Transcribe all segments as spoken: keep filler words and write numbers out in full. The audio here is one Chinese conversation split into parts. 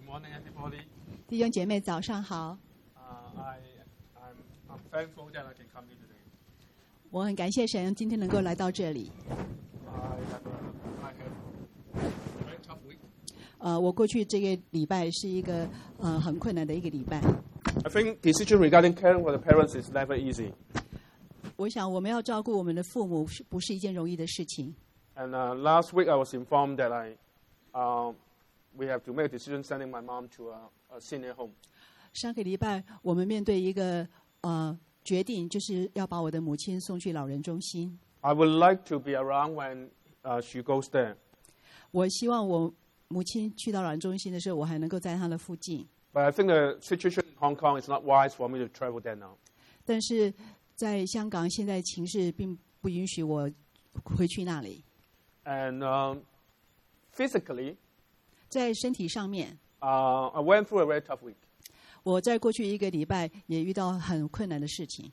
morning, everybody. 弟兄姐妹，早上好。 Uh, I, I'm, I'm thankful that I can come here today. 我很感谢神，今天能够来到这里。 I have a, I have a very tough week. 呃，我过去这个礼拜是一个呃很困难的一个礼拜。 I think decision regarding caring for the parents is never easy. 我想我们要照顾我们的父母，是不是一件容易的事情？ And uh, last week I was informed that I, uh, we have to make a decision sending my mom to a, a senior home. 上个礼拜我们面对一个呃决定，就是要把我的母亲送去老人中心。 I would like to be around when uh, she goes there. 我希望我母亲去到老人中心的时候，我还能够在她的附近。 But I think the situation in Hong Kong is not wise for me to travel there now. 但是在香港，现在情势并不允许我回去那里。 And um, physically, 在身体上面， uh, I went through a very tough week. 我在过去一个礼拜也遇到很困难的事情。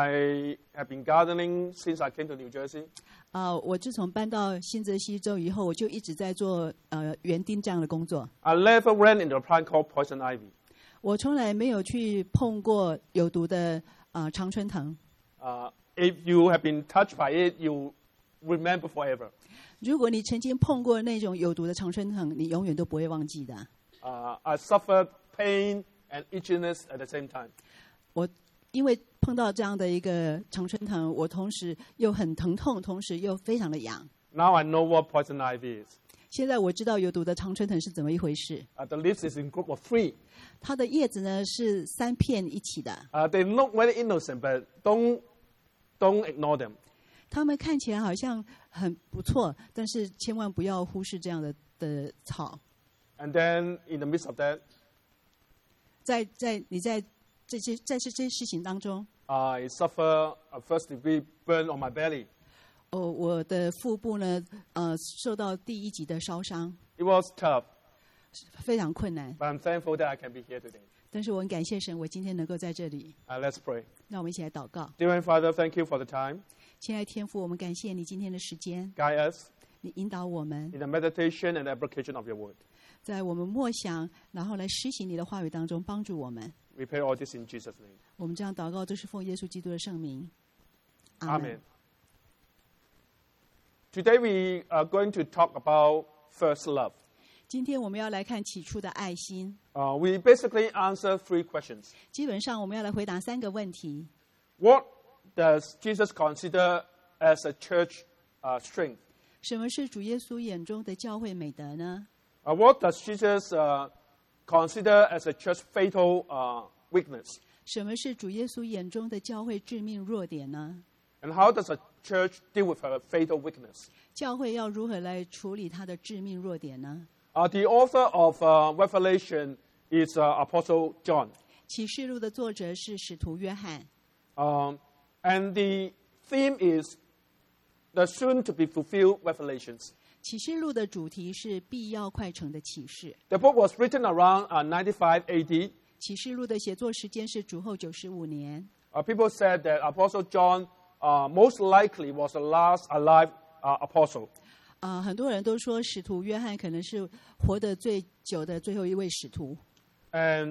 I have been gardening since I came to New Jersey. 啊、呃，我自从搬到新泽西州以后，我就一直在做呃园丁这样的工作。 I never ran into a plant called poison ivy. 我从来没有去碰过有毒的呃常春藤。 Uh, if you have been touched by it, you remember forever. 如果你曾经碰过那种有毒的常春藤，你永远都不会忘记的。 Uh, I suffered pain and itchiness at the same time. 我因为碰到这样的一个常春藤，我同时又很疼痛，同时又非常的痒。 Now I know what poison ivy is. 现在我知道有毒的常春藤是怎么一回事。 Uh, the leaves is in group of three. 它的叶子呢是三片一起的， Uh, they look very innocent, but don't don't ignore them. 它们看起来好像很不错，但是千万不要忽视这样的的草。 And then in the midst of that, 在在你在这些在这些事情当中， I suffer a first degree burn on my belly. 哦，我的腹部呢，呃，受到第一级的烧伤， It was tough, 非常困难。 but I'm thankful that I can be here today. 但是我很感谢神，我今天能够在这里。 Uh, let's pray. 让我们一起来祷告。 Dear Father, thank you for the time. 亲爱的天父，我们感谢你今天的时间， Guide us 你引导我们， in the meditation and application of your word. 在我们默想，然后来施行你的话语当中帮助我们。 We pray all this in Jesus' name. 我们这样祷告，都是奉耶稣基督的圣名。阿 Amen. 门。 Today we are going to talk about first love. 今天我们要来看起初的爱心。 Uh, we basically answer three questions. 基本上我们要来回答三个问题。 What does Jesus consider as a church uh, strength? 什么是主耶稣眼中的教会美德呢？ Uh, what does Jesus uh, consider as a church fatal uh, weakness? 什么是主耶稣眼中的教会致命弱点呢？ And how does a church deal with her fatal weakness? 教会要如何来处理它的致命弱点呢？ Uh, the author of uh, Revelation is uh, Apostle John. 启示录的作者是使徒约翰。 Um, and the theme is the soon-to-be-fulfilled revelations. 启示录的主题是必要快成的启示。 The book was written around uh, ninety-five A D. 启示录的写作时间是主后九十五年。 Uh, people said that Apostle John uh, most likely was the last alive uh, apostle. 啊、很多人都说使徒约翰可能是活得最久的最后一位使徒。 And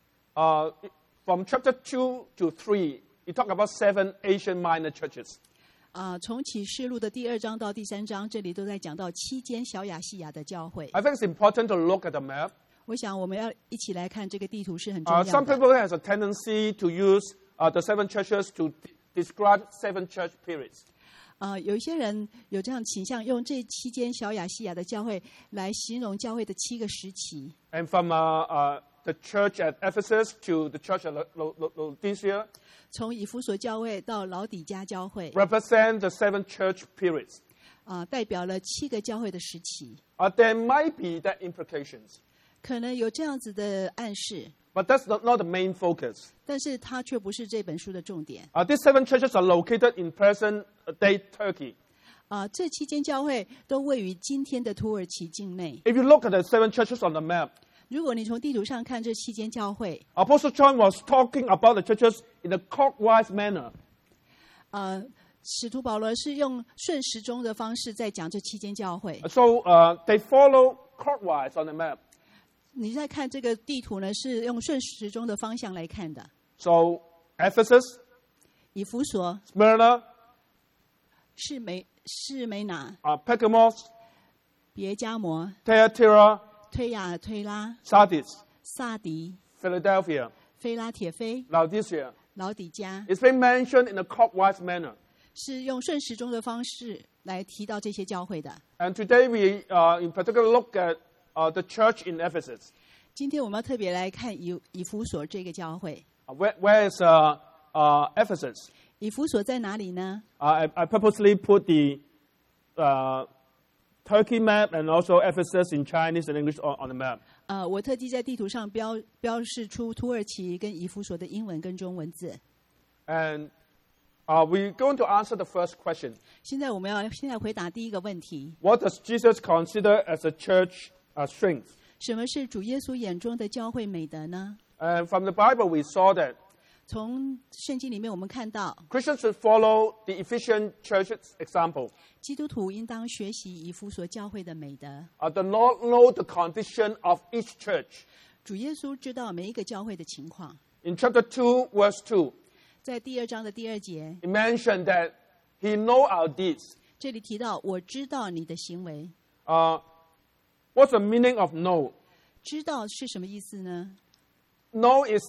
uh, from chapter two to three, he talked about seven Asian minor churches. 啊、从启示录的第二章到第三章，这里都在讲到七间小亚细亚的教会。 I think it's important to look at the map. 我想我们要一起来看这个地图是很重 Uh, 要 some 的。 people has a tendency to use uh, the seven churches to de- describe seven church periods. 啊、有一些人有这样倾向，用这七间小亚细亚的教会来形容教会的七个时期。 And from uh, uh, the church at Ephesus to the church at Lo- Lo- Lo- Laodicea 从以弗所教会到老底嘉教会， represent the seven church periods. 啊、代表了七个教会的时期。 Uh, there might be that implications, 可能有这样子的暗示， but that's not, not the main focus. 但是它却不是这本书的重点。 Uh, these seven churches are located in present-day Turkey. 啊、这七间教会都位于今天的土耳其境内。 If you look at the seven churches on the map, 如果你从地图上看这七间教会， Apostle John was talking about the churches in a clockwise manner. 呃，使徒保罗是用顺时钟的方式在讲这七间教会。 So uh, they follow clockwise on the map. 你在看这个地图呢，是用顺时钟的方向来看的。 So Ephesus, 以弗所、 Smyrna, 士梅、士梅拿、 uh, Pergamos, 别迦摩、 Thyatira, 推雅推拉、 Sardis, 萨迪、 Philadelphia, 菲拉铁菲、 Laodicea. 老底嘉， It's been mentioned in a clockwise manner. 是用顺时钟的方式来提到这些教会的。 And today we, uh, in particular, look at uh, the church in Ephesus. 今天我们要特别来看以以弗所这个教会。 Uh, where, where is uh, uh, Ephesus? 以弗所在哪里呢？ Uh, I, I purposely put the uh, Turkey map and also Ephesus in Chinese and English on, on the map. 呃，我特地在地图上标标示出土耳其跟以弗所的英文跟中文字。 And uh, we're going to answer the first question. 现在我们要现在回答第一个问题： What does Jesus consider as a church uh, strength? 什么是主耶稣眼中的教会美德呢？ And from the Bible, we saw that 从圣经里面我们看到， Christians should follow the Ephesian church's example. 基督徒应当学习以弗所教会的美德。 Uh, the Lord knows the condition of each church. 主耶稣知道每一个教会的情况。 In chapter two, verse two, 在第二章的第二节， he mentioned that he knows our deeds. 这里提到我知道你的行为。 Uh, what's the meaning of know? 知道是什么意思呢？ Know is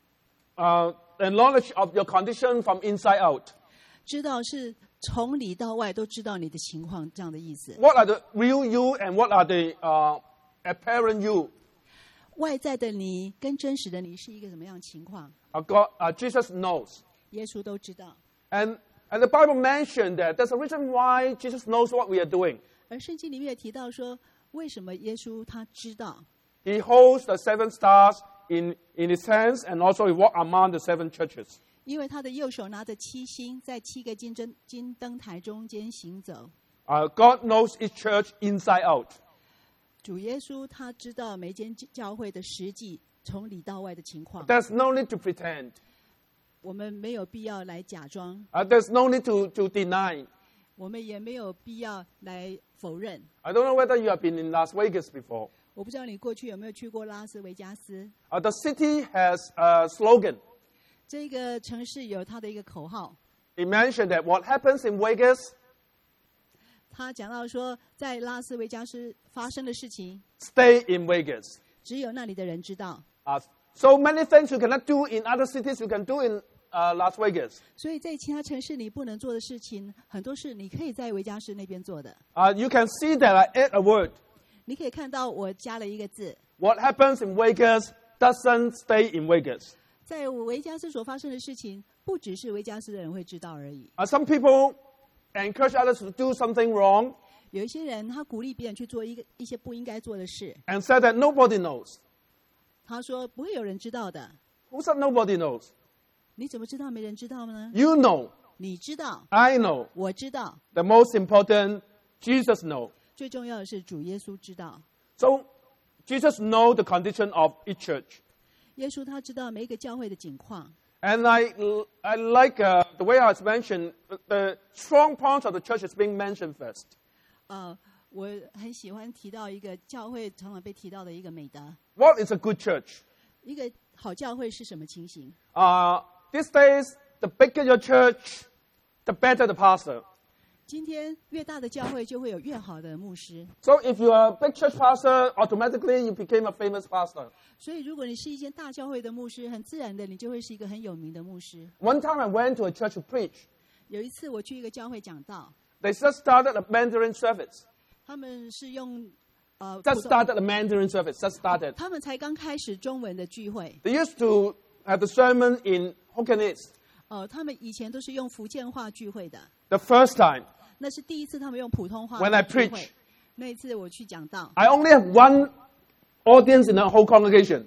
uh, the knowledge of your condition from inside out. 知道是从里到外都知道你的情况，这样的意思。 What are the real you and what are the uh, apparent you? 外在的你跟真实的你是一个什么样的情况？ Uh, God, uh, Jesus knows. 耶稣都知道。 And, and the Bible mentioned that there's a reason why Jesus knows what we are doing. 而圣经里面也提到说，为什么耶稣他知道？ He holds the seven stars in, in his hands and also he walks among the seven churches. 因为他的右手拿着七星，在七个金灯金灯台中间行走。 Uh, God knows each church inside out. 主耶稣他知道每间教会的实际从里到外的情况。 There's no need to pretend. 我们没有必要来假装， Uh, there's no need to, to deny. 我们也没有必要来否认。 I don't know whether you have been in Las Vegas before. 我不知道你过去有没有去过拉斯维加斯？ Uh, the city has a slogan. 这个城市有它的一个口号， It mentioned that what happens in Vegas, 他讲到说，在拉斯维加斯发生的事情， stay in Vegas. 只有那里的人知道。 Uh, so many things you cannot do in other cities, you can do in uh, Las Vegas. 所以在其他城市里不能做的事情，很多事你可以在维加斯那边做的。 Uh, you can see that I add a word. 你可以看到我加了一个字， What happens in Vegas doesn't stay in Vegas. 在维加斯所发生的事情，不只是维加斯的人会知道而已。 Uh, some people encourage others to do something wrong 有一些人他鼓励别人去做一个一些不应该做的事， and said that nobody knows. 他说不会有人知道的。 Who said nobody knows? 你怎么知道没人知道呢？ You know. 你知道， I know. 我知道， The most important, Jesus knows. 最重要的是主耶稣知道。 So Jesus knows the condition of each church. 耶稣他知道每一个教会的景况。 And I, I like uh, the way I was mentioned, the, the strong points of the church is being mentioned first. 呃，我很喜欢提到一个教会常常被提到的一个美德。 What is a good church? 一个好教会是什么情形？ Uh, these days, the bigger your church, the better the pastor. 今天越大的教会就会有越好的牧师。 So if you are a big church pastor, automatically you became a famous pastor. 所以如果你是一间大教会的牧师，很自然的你就会是一个很有名的牧师。 One time I went to a church to preach. 有一次我去一个教会讲道， They just started a Mandarin service. 他们是用呃， Just 普通 started a Mandarin service. Just started. 他们才刚开始中文的聚会。 They used to have the sermon in Hokkanese. 呃，他们以前都是用福建话聚会的， The first time, 那是第一次他们用普通话 When I 聚会 preach.。 那一次我去讲道， I only have one audience in the whole congregation.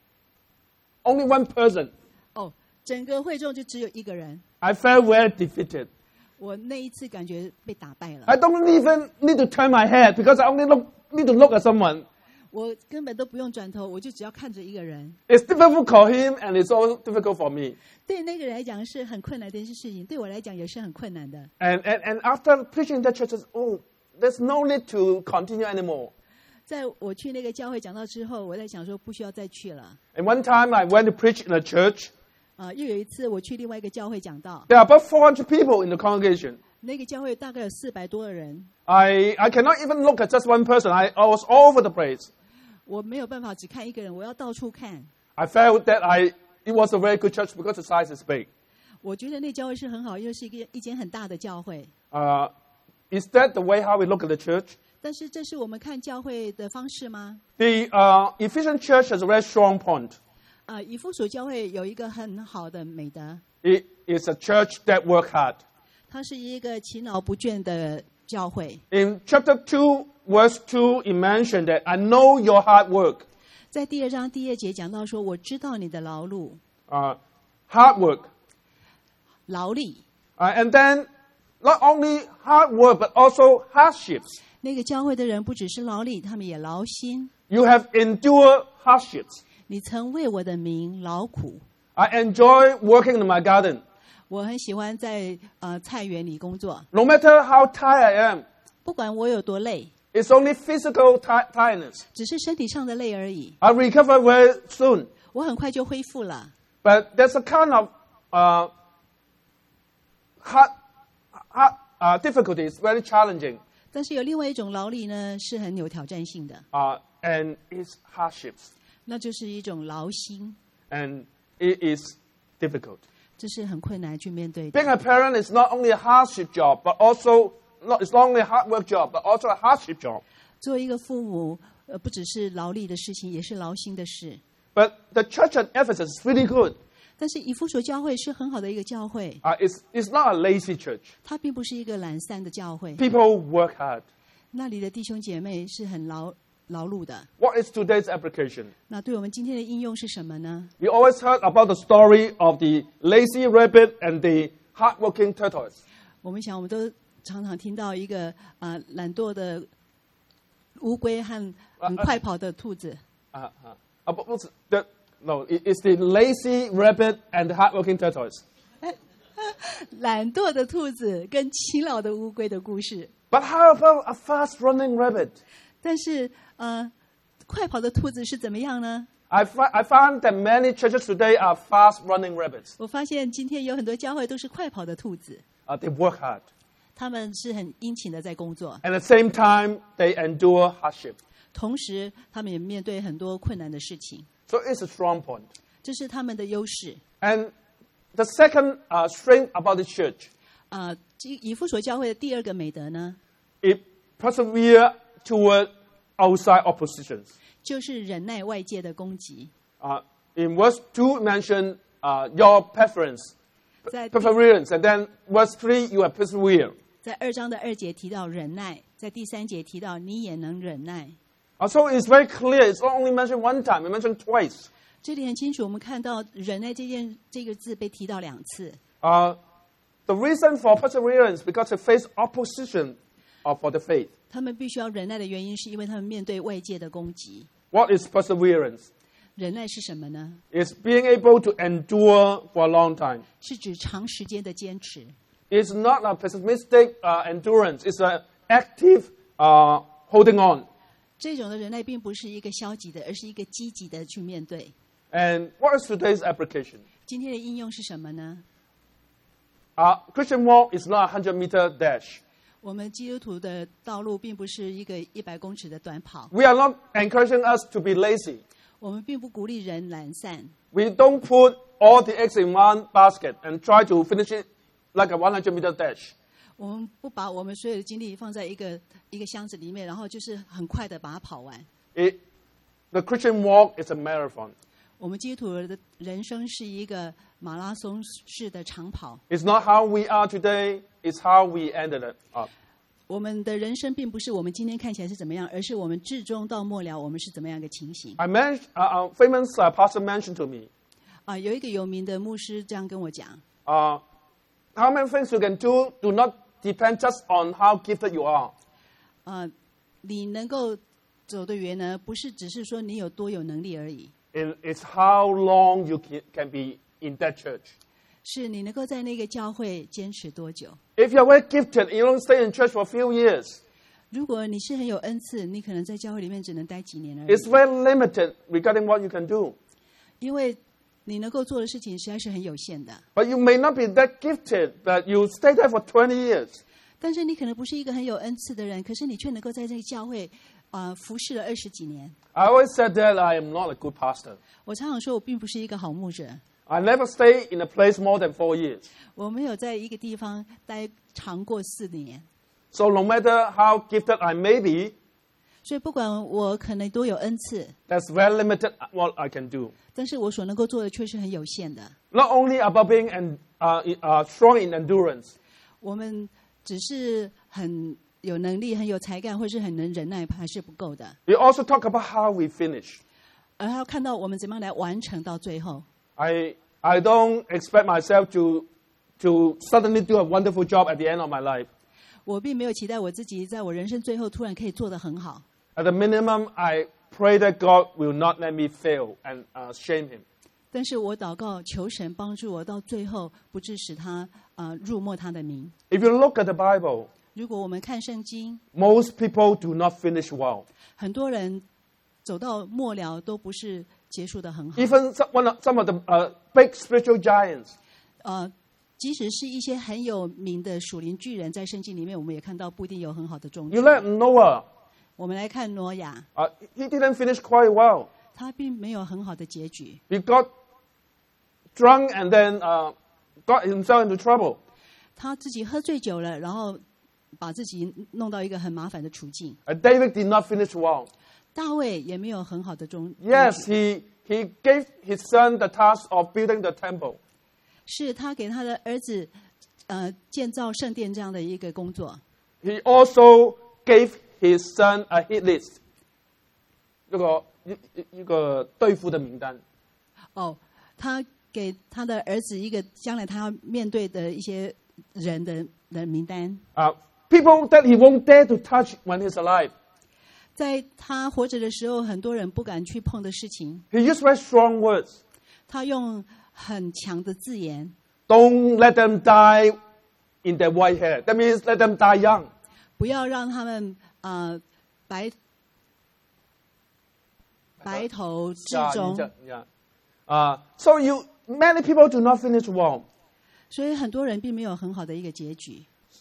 Only one person. 哦，整个会众就只有一个人。 I felt very defeated. 我那一次感觉被打败了， I don't even need to turn my head because I only look, need to look at someone. 我根本都不用转头，我就只要看着一个人。 It's difficult for him and it's also difficult for me. 对那个人来讲是很困难的一件事情，对我来讲也是很困难的。 And, and, and after preaching that church, I said, oh, there's no need to continue anymore. 在我去那个教会讲到之后，我在想说不需要再去了。 And one time I went to preach in a church. 啊、又有一次我去另外一个教会讲道， There are about four hundred people in the congregation. 那个教会大概有四百多个人， I, I cannot even look at just one person. I, I was all over the place. 我没有办法只看一个人，我要到处看。 I felt that I, it was a very good church because the size is big. 我觉得那教会是很好，因为是一个一间很大的教会。 Uh, is that the way how we look at the church? 但是这是我们看教会的方式吗？ The uh, Ephesian church has a very strong point. 啊、以弗所教会有一个很好的美德， It is a church that works hard. 它是一个勤劳不倦的教会。 In chapter two, verse two, it mentioned that I know your hard work. 在第二章第二节讲到说，我知道你的劳碌、 Uh, hard work. 劳力。 Uh, and then not only hard work, but also hardships. 那个教会的人不只是劳力，他们也劳心。 You have endured hardships. 你曾为我的名劳苦。 I enjoy working in my garden. 我很喜欢在呃菜园里工作， No matter how tired I am, 不管我有多累， it's only physical ti- tiredness. 只是身体上的累而已。 I recover very soon. 我很快就恢复了。 But there's a kind of uh, hard, hard uh, difficulties, very challenging, 但是有另外一种劳力呢，是很有挑战性的， uh, and it's hardships, 那就是一种劳心， and it is difficult. 这是很困难去面对的。 Being a parent is not only a hardship job, but also not, it's not only a hard work job, but also a hardship job. 作为一个父母，呃，不只是劳力的事情，也是劳心的事。 But the church at Ephesus is really good. 但是以弗所教会是很好的一个教会， Uh, it's, it's not a lazy church. 它并不是一个懒散的教会。 People work hard. 那里的弟兄姐妹是很劳劳碌的。 What is today's application? 那对我们今天的应用是什么呢？ We always heard about the story of the lazy rabbit and the hardworking tortoise. 我们想，我们都常常听到一个啊、呃懒惰的乌龟和很快跑的兔子。 Uh, uh, uh, but what's the, no, it, it's the lazy rabbit and the hardworking tortoise. 懒惰的兔子跟勤劳的乌龟的故事。 But how about a fast-running rabbit? 但是呃，快跑的兔子是怎么样呢？ I, fi- I found that many churches today are fast-running rabbits. 我发现今天有很多教会都是快跑的兔子， Uh, they work hard. 他们是很殷勤的在工作， At the same time, they endure hardship. 同时他们也面对很多困难的事情， So it's a strong point. 这是他们的优势。 And the second uh, strength about the church, 啊、这以弗所教会的第二个美德呢， it perseveres toward outside oppositions. 就是忍耐外界的攻击。 Uh, in verse two, mention uh, your preference, 在 perseverance, and then verse three, you have persevere. 在二章的二节提到忍耐，在第三节提到你也能忍耐。 Uh, so it's very clear. It's not only mentioned one time; it's mentioned twice. 这里很清楚，我们看到忍耐这件这个字被提到两次。 Uh, the reason for perseverance because they face opposition uh, for the faith. 他们必须要忍耐的原因，是因为他们面对外界的攻击。 What is perseverance? 忍耐是什么呢？ It's being able to endure for a long time. 是指长时间的坚持。 It's not a pessimistic uh, endurance. It's an active uh, holding on. 这种的忍耐并不是一个消极的，而是一个积极的去面对。 And what is today's application? 今天的应用是什么呢？ Uh, Christian walk is not a hundred-meter dash. 我们基督徒的道路并不是一个一百公尺的短跑， We are not encouraging us to be lazy. 我们并不鼓励人懒散。 We don't put all the eggs in one basket and try to finish it like a hundred-meter dash. 我们不把我们所有的精力放在一个一个箱子里面，然后就是很快的把它跑完。 It, the Christian walk is a marathon. 我们基督徒的人生是一个马拉松式的长跑。 It's not how we are today. It's how we ended it up. 我们的人生并不是我们今天看起来是怎么样，而是我们至终到末了我们是怎么样一个情形。 I mentioned, uh, a famous uh, pastor mentioned to me, 啊，有一个有名的牧师这样跟我讲： uh, how many things you can do do not depend just on how gifted you are. 啊，你能够走得远呢，不是只是说你有多有能力而已， It, it's how long you can, can be in that church. 是你能够在那个教会坚持多久。 If you're very gifted, you don't stay in church for a few years. 如果你是很有恩赐，你可能在教会里面只能待几年而已。 It's very limited regarding what you can do. 因为你能够做的事情实在是很有限的。 But you may not be that gifted that you stay there for twenty years. 但是你可能不是一个很有恩赐的人，可是你却能够在这个教会啊、呃、服侍了二十几年。 I always said that I am not a good pastor. 我常常说我并不是一个好牧者。 I never stay in a place more than four years. 我没有在一个地方待长过四年。 So no matter how gifted I may be, 所以不管我可能多有恩赐， that's very limited what I can do. 但是我所能够做的却是很有限的。 Not only about being and uh, uh, strong in endurance. 我们只是很有能力、很有才干，或是很能忍耐，还是不够的。 We also talk about how we finish. 而要看到我们怎么样来完成到最后。 I I don't expect myself to to suddenly do a wonderful job at the end of my life. 我并没有期待我自己在我人生最后突然可以做得很好。 At the minimum, I pray that God will not let me fail and uh, shame Him. 但是我祷告求神帮助我到最后不致使他呃辱没他的名。 If you look at the Bible, 如果我们看圣经， most people do not finish well. 很多人走到末了都不是结束得很好。 Even some, one of, some of the uh, big spiritual giants. 呃，即使是一些很有名的属灵巨人，在圣经里面我们也看到不一定有很好的终局 You。look at Noah. 我们来看挪亚， Uh, he didn't finish quite well. 他并没有很好的结局。 He got drunk and then uh, got himself into trouble. 他自己喝醉酒了，然后把自己弄到一个很麻烦的处境。 Uh, David did not finish well. 大卫也没有很好的终。 Yes, he, he gave his son the task of building the temple. 是他给他的儿子，呃，建造圣殿这样的一个工作。 He also gave his son a hit list. 一个一一个对付的名单。 哦，他给他的儿子一个将来他要面对的一些人的的名单。 Uh, people that he won't dare to touch when he's alive. 在他活着的时候，很多人不敢去碰的事情， He used very strong words. 他用很强的字眼。 Don't let them die in their white hair. That means let them die young. 不要让他们呃白白头至 Yeah, 终。 yeah, yeah. Uh, so you many people do not finish well. 所以很多人并没有很好的一个结局。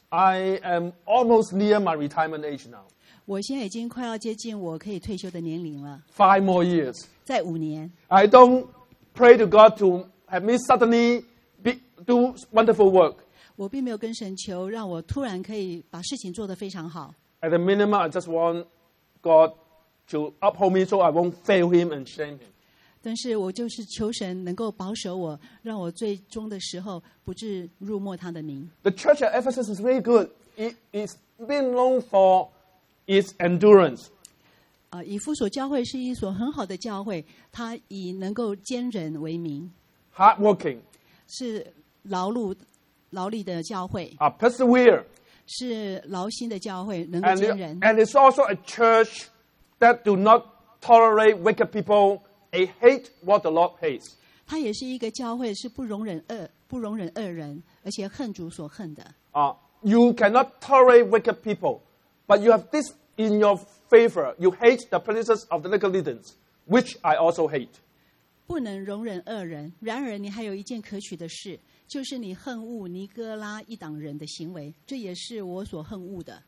I am almost near my retirement age now. 我现在已经快要接近我可以退休的年龄了， Five more years. 在五年。 I don't pray to God to have me suddenly be, do wonderful work. 我并没有跟神求，让我突然可以把事情做得非常好。 At the minimum, I just want God to uphold me so I won't fail Him and shame Him. 但是我就是求神能够保守我，让我最终的时候不致辱没他的名。 The church at Ephesus is very good. It is being known for its endurance. 啊、以弗所教会是一所很好的教会，它以能够坚忍为名， Hardworking, 是劳碌劳力的教会， uh, persevere, 是劳心的教会，能够 and, 坚忍。 and it's also a church that do not tolerate wicked people. They hate what the Lord hates. 它也是一个教会，是不容忍恶不容忍恶人，而且恨主所恨的。 Uh, you cannot tolerate wicked people, but you have this in your favor. You hate the practices of the Nicolaitans, which I also hate. 不能容忍恶人，然而你还有一件可取的事，就是你恨恶尼哥拉一党人的行为，这也是我所恨恶的。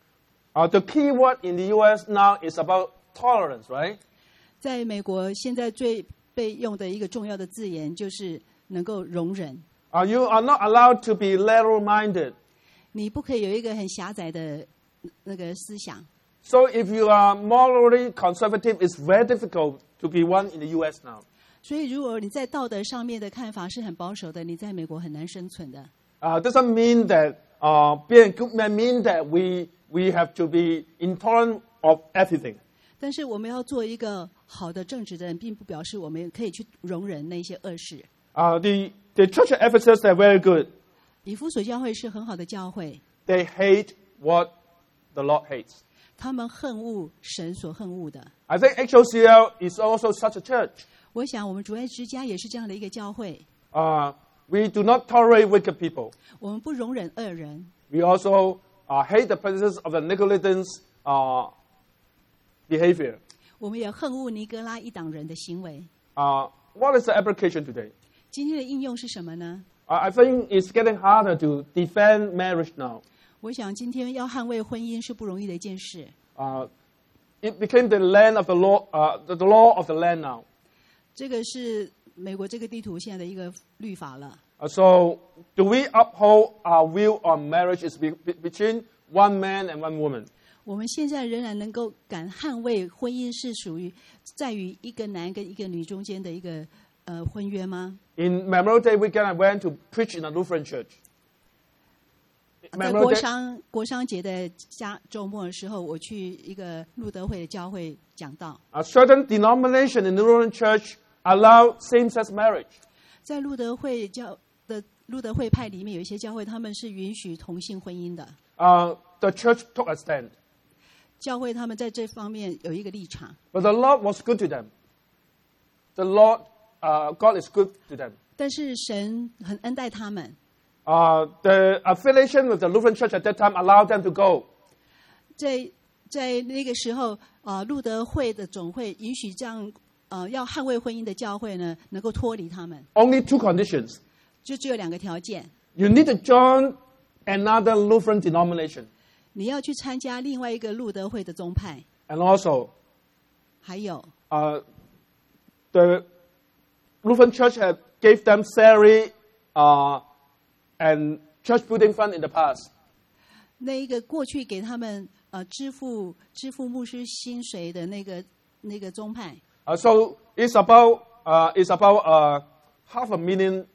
Uh, the key word in the U S now is about tolerance, right? 在美国，现在最被用的一个重要的字眼就是能够容忍。 Uh, you are not allowed to be lateral-minded. 你不可以有一个很狭窄的那个思想。 So if you are morally conservative, it's very difficult to be one in the U S now. 所以，如果你在道德上面的看法是很保守的，你在美国很难生存的。 Uh, doesn't mean that uh, being a good man means that we we have to be intolerant of everything. 但是，我们要做一个好的正直的人，并不表示我们可以去容忍那些恶事。 Uh, the the church at Ephesus are very good. 以弗所教会是很好的教会， They hate what the Lord hates. 他们恨恶神所恨恶的。 I think H O C L is also such a church. 我想，我们主爱之家也是这样的一个教会。 Uh, we do not tolerate wicked people. 我们不容忍恶人， We also uh, hate the practices of the Nicolaitans uh, behavior. 我们也恨恶尼哥拉一党人的行为。 Uh, what is the application today? 今天的应用是什么呢？ Uh, I think it's getting harder to defend marriage now. 我想今天要捍卫婚姻是不容易的一件事。 Uh, it became the land of the law, uh, the, the law of the land now. 这个是美国这个地图现在的一个律法了。 Uh, so, do we uphold our view on marriage is be, be, between one man and one woman? 我们现在仍然能够敢捍卫婚姻是属于在于一个男跟一个女中间的一个呃婚约吗？ In Memorial Day weekend, I went to preach in a Lutheran church. 在国商国商节的家周末的时候，我去一个路德会的教会讲道。 A certain denomination in the Lutheran church allow same-sex marriage. 在路德会教的路德会派里面，有一些教会他们是允许同性婚姻的。 Uh, the church took a stand. 教会他们在这方面有一个立场。 But the Lord was good to them. The Lord, uh, God is good to them. 但是神很恩待他们。 Uh, the affiliation with the Lutheran church at that time allowed them to go. 在在那个时候，呃，路德会的总会允许这样，呃，要捍卫婚姻的教会呢，能够脱离他们。 Only two conditions. 就只有两个条件。 You need to join another Lutheran denomination. 你要去参加另外一个路德会的宗派。 And also, 还有， uh, the Lutheran church had gave them salary, uh, and church building fund in the past. 那一个过去给他们呃支付支付牧师薪水的那个那个宗派。 Uh, so it's about uh, it's about uh, half a million.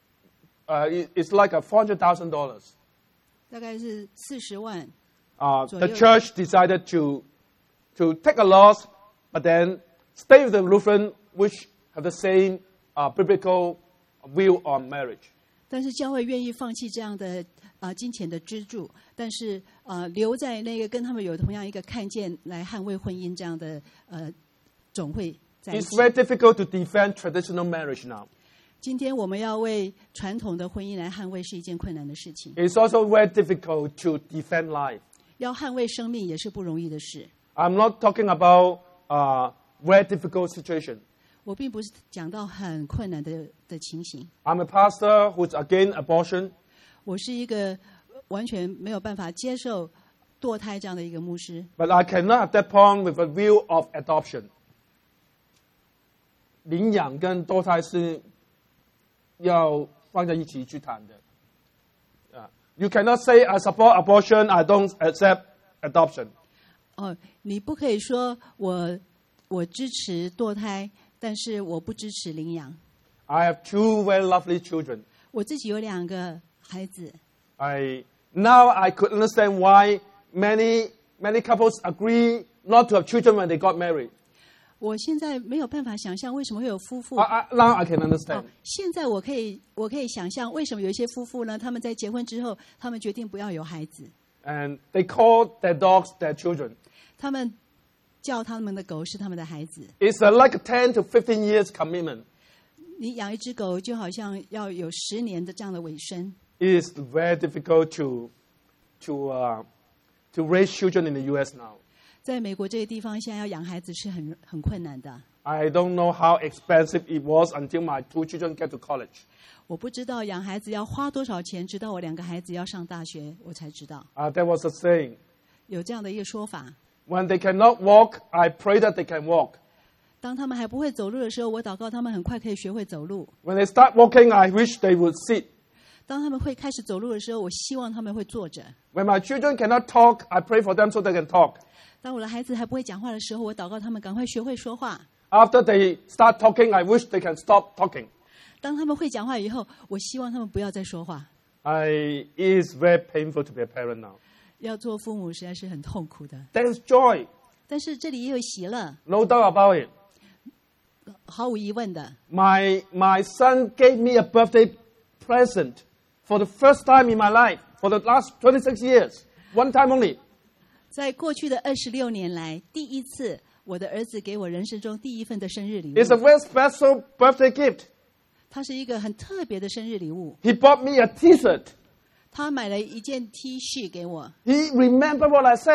Uh, it, it's like a four hundred thousand dollars. 大概是四十万。 Uh, the church decided to to take a loss, but then stay with the Lutheran, which have the same uh, biblical view on marriage. 但是教会愿意放弃这样的呃金钱的资助，但是呃留在那个跟他们有同样一个看见来捍卫婚姻这样的呃总会在一 It's 起。 very difficult to defend traditional marriage now. 今天我们要为传统的婚姻来捍卫是一件困难的事情， It's also very difficult to defend life. 要捍卫生命也是不容易的事。 I'm not talking about a very difficult situation. 我并不是讲到很困难的的情形。 I'm a pastor who's against abortion. 我是一个完全没有办法接受堕胎这样的一个牧师， But I cannot at that point with a view of adoption. 领养跟堕胎是要放在一起去谈的。Uh, you cannot say I support abortion, I don't accept adoption. 哦，你不可以说我我支持堕胎，但是我不支持领养。 I have two very lovely children. 我自己有两个孩子， I now I could understand why many many couples agree not to have children when they got married. 我现在没有办法想象为什么会有夫妇。 I, I, now I can 哦 understand. 现在我可以我可以想象为什么有一些夫妇呢？他们在结婚之后，他们决定不要有孩子， And they call their dogs their children. 他们叫他们的狗是他们的孩子。 It's a, like a ten to fifteen years commitment. 你养一只狗就好像要有十年的这样的尾声。 It is very difficult to to uh, to raise children in the U S now. 在美国这个地方，现在要养孩子是很很困难的。 I don't know how expensive it was until my two children get to college. 我不知道养孩子要花多少钱，直到我两个孩子要上大学，我才知道 Uh, there was a saying. 有这样的一个说法。 When they cannot walk, I pray that they can walk. 当他们还不会走路的时候，我祷告他们很快可以学会走路。 When they start walking, I wish they would sit. 当他们会开始走路的时候，我希望他们会坐着。 When my children cannot talk, I pray for them so they can talk. 当我的孩子还不会讲话的时候，我祷告他们赶快学会说话。 After they start talking, I wish they can stop talking. 当他们会讲话以后，我希望他们不要再说话。 I, it is very painful to be a parent now. 要做父母实在是很痛苦的， There is joy, 但是这里也有喜乐， no doubt about it. 毫无疑问的。 My, my son gave me a birthday present for the first time in my life, for the last twenty-six years, one time only. 在过去的二十六年来，第一次，我的儿子给我人生中第一份的生日礼物。 It's a very special birthday gift. 它是一个很特别的生日礼物。 He bought me a T-shirt. 他买了一件 T 恤给我， He remembered what I said.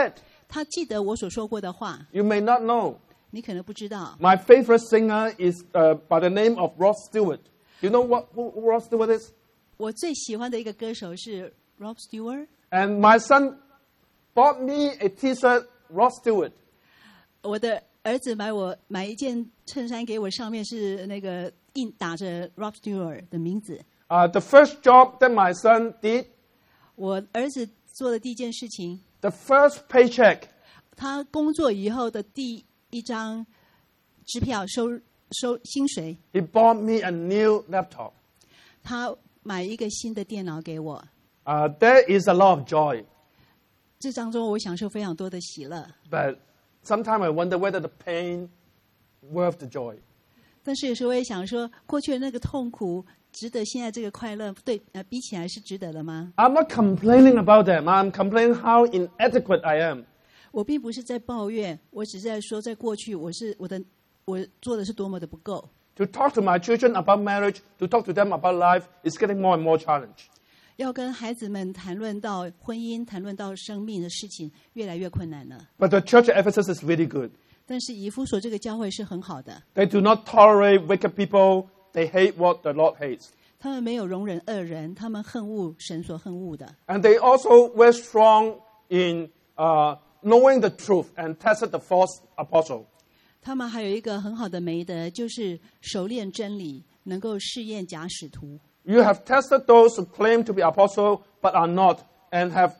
他记得我所说过的话， You may not know. 你可能不知道。 My favorite singer is uh, by the name of Rod Stewart. You know what who, who Rod Stewart is? 我最喜欢的一个歌手是 Rod Stewart。 And my son bought me a T-shirt, Rod Stewart. 我的儿子买我买一件衬衫给我，上面是那个印打着 Rod Stewart 的名字。 Uh, the first job that my son did, 我儿子做的第一件事情， the first paycheck, 他工作以后的第一张支票收收薪水， he bought me a new laptop. 他买一个新的电脑给我。 Uh, there is a lot of joy, 这当中我享受非常多的喜乐， but sometimes I wonder whether the pain worth the joy. 但是有时候我也想说，过去的那个痛苦值得现在这个快乐？对，呃，比起来是值得的吗？ I'm not complaining about them. I'm complaining how inadequate I am. 我并不是在抱怨，我只是在说，在过去我是我的我做的是多么的不够。 To talk to my children about marriage, to talk to them about life, is getting more and more challenged. 要跟孩子们谈论到婚姻、谈论到生命的事情，越来越困难了。 But the church at Ephesus is really good. 但是以弗所这个教会是很好的， They do not tolerate wicked people. They hate what the Lord hates. 他们没有容忍恶人，他们恨恶神所恨恶的。 And they also were strong in uh, knowing the truth and tested the false apostle. 他们还有一个很好的美德，就是熟练真理，能够试验假使徒。 You have tested those who claim to be apostle but are not, and have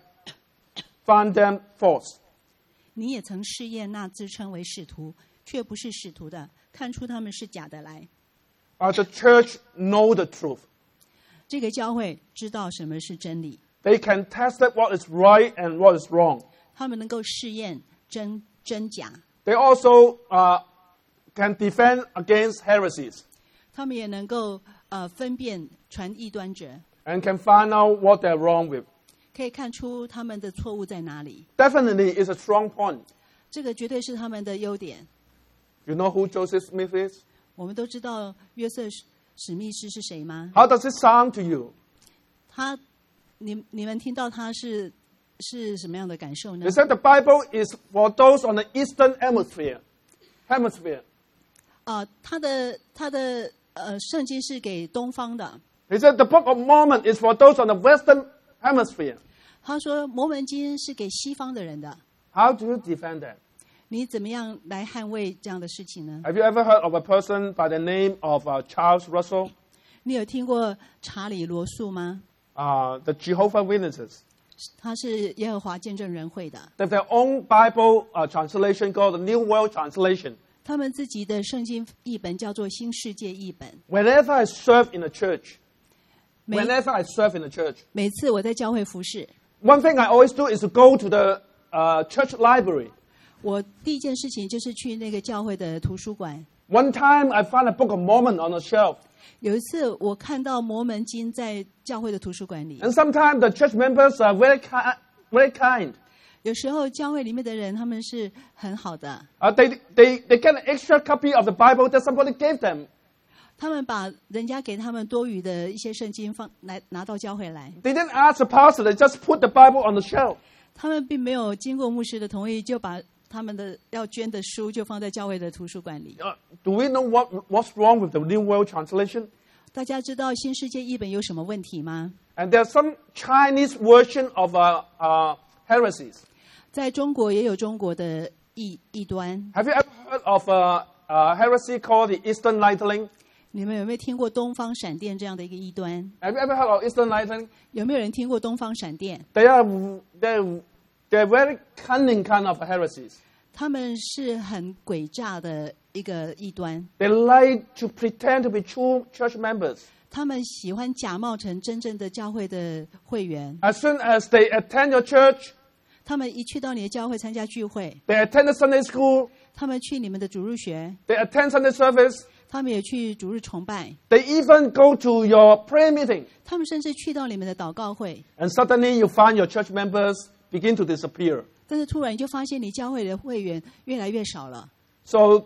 found them false. 你也曾试验那自称为使徒却不是使徒的，看出他们是假的来。 Uh, the church know the truth. 这个教会知道什么是真理， They can test it what is right and what is wrong. 他们能够试验真真假， They also uh, can defend against heresies 他们也能够呃分辨传异端者， and can find out what they're wrong with. 可以看出他们的错误在哪里。 Definitely is a strong point. 这个绝对是他们的优点。 You know who Joseph Smith is? 我们都知道约瑟史密斯是谁吗？ How does it sound to you? 他，你你们听到他是是什么样的感受呢 They？ said the Bible is for those on the eastern hemisphere. Hemisphere. 啊、他的他的呃圣经是给东方的。 He said the Book of Mormon is for those on the western hemisphere. 他说摩门经是给西方的人的。 How do you defend that? 你怎么样来捍卫这样的事情呢？ Have you ever heard of a person by the name of uh, Charles Russell? 你有听过查理罗素吗？ Uh, the Jehovah's Witnesses. 他是耶和华见证人会的， They have their own Bible uh, translation called the New World Translation. 他们自己的圣经译本叫做新世界译本。 Whenever I serve in a church, 每 whenever I serve in a church, 每次我在教会服侍， one thing I always do is to go to the uh, church library. 我第一件事情就是去那个教会的图书馆。 One time I found a Book of Mormon on a shelf. 有一次我看到摩门经在教会的图书馆里， And sometimes the church members are very, ki- very kind. 有时候教会里面的人他们是很好的， Uh, they, they, they get an extra copy of the Bible that somebody gave them. 他们把人家给他们多余的一些圣经放来拿到教会来， They didn't ask the pastor, they just put the Bible on the shelf. 他们并没有经过牧师的同意，就把他们的要捐的书就放在教会的图书馆里。 Uh, do we know what, what's wrong with the New World Translation? 大家知道新世界译本有什么问题吗？ And there's some Chinese version of uh, uh, heresies. 在中国也有中国的异异端。 Have you ever heard of a, a heresy called the Eastern Lightning? 你们有没有听过东方闪电这样的一个异端？ Have you ever heard of Eastern Lightning? 有没有人听过东方闪电？ They are they're, they're very cunning kind of heresies. 他们是很诡诈的一个异端， They like to pretend to be true church members. 他们喜欢假冒成真正的教会的会员。 As soon as they attend your church, 他们一去到你的教会参加聚会， they attend the Sunday school, 他们去你们的主日学， they attend Sunday service, 他们也去主日崇拜， they even go to your prayer meeting. 他们甚至去到你们的祷告会。 And suddenly you find your church members begin to disappear. 但是突然你就发现你教会的会员越来越少了。 So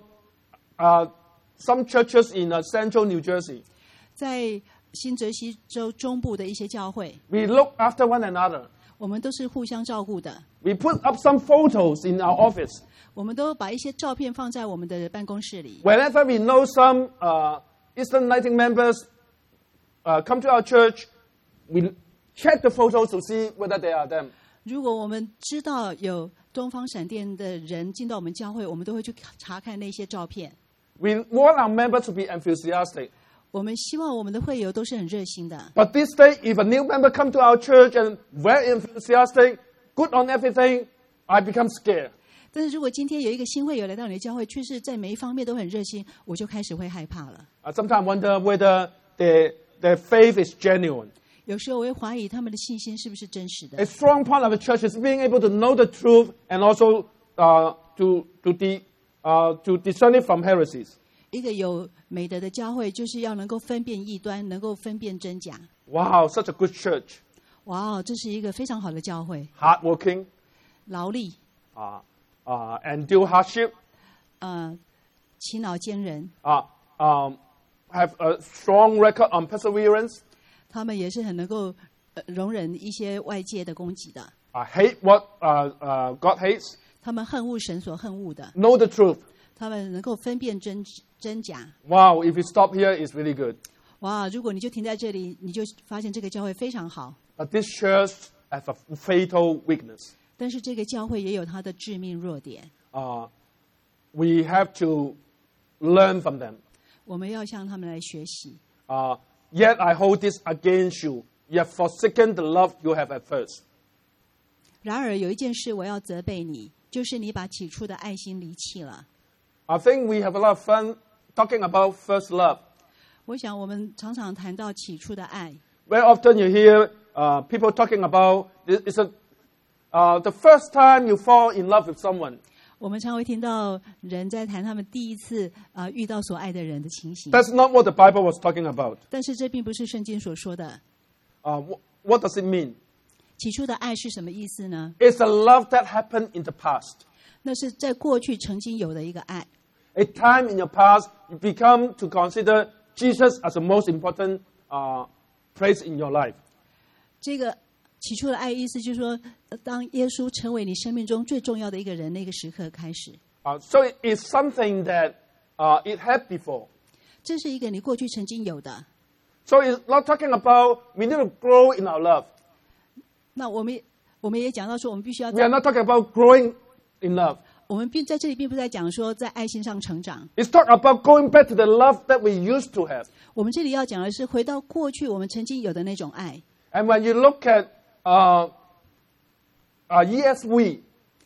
uh, some churches in uh, central New Jersey, 在新泽西州中部的一些教会， we look after one another. 我们都是互相照顾的。 We put up some photos in our office. 我们都把一些照片放在我们的办公室里。 Whenever we know some uh, Eastern Lighting members uh, come to our church, we check the photos to see whether they are them. 如果我们知道有东方闪电的人进到我们教会，我们都会去查看那些照片。 We want our members to be enthusiastic. 我们希望我们的会友都是很热心的。 But this day, if a new member come to our church and very enthusiastic, good on everything, I become scared. 但是如果今天有一个新会友来到你的教会，却是在每一方面都很热心，我就开始会害怕了。 I sometimes wonder whether their, their faith is genuine. 有时候我会怀疑他们的信心是不是真实的。 A strong part of the church is being able to know the truth and also uh, to, to, de, uh, to discern it from heresies. 一个有美德的教会，就是要能够分辨异端，能够分辨真假。 Wow, such a good church. 哇哦，这是一个非常好的教会， Hardworking, 劳力， uh, uh, endure hardship, 呃，勤劳坚韧， uh, um, have a strong record on perseverance, 他们也是很能够、呃、容忍一些外界的攻击的。 uh, hate what uh, uh, God hates, 他们恨恶神所恨恶的， know the truth. 他们能够分辨真真假。 Wow, if you stop here, it's really good. 哇，如果你就停在这里，你就发现这个教会非常好。 But this church has a fatal weakness. 但是这个教会也有它的致命弱点， Uh, we have to learn from them. 我们要向他们来学习。 Uh, Yet I hold this against you. You have forsaken the love you have at first. 然而有一件事我要责备你，就是你把起初的爱心离弃了。 I think we have a lot of fun talking about first love. 我想我们常常谈到起初的爱， Very often you hear uh, people talking about it's a, uh, the first time you fall in love with someone. 我们常会听到人在谈他们第一次呃遇到所爱的人的情形。 That's not what the Bible was talking about. 但是这并不是圣经所说的。 Uh, wh- what does it mean? 起初的爱是什么意思呢？ It's a love that happened in the past. 那是在过去曾经有的一个爱。 A time in your past you become to consider Jesus as the most important uh, place in your life. 这个起初的爱意思就是说，呃当耶稣成为你生命中最重要的一个人，那个时刻开始。 Uh, so it is something that uh, it had before. 这是一个你过去曾经有的。 So it's not talking about we need to grow in our love. 那我们我们也讲到说，我们必须要 We are not talking about growing in love. 我们并在这里并不是在讲说在爱心上成长， It's talking about going back to the love that we used to have. 我们这里要讲的是回到过去我们曾经有的那种爱。 And when you look at uh, uh, E S V,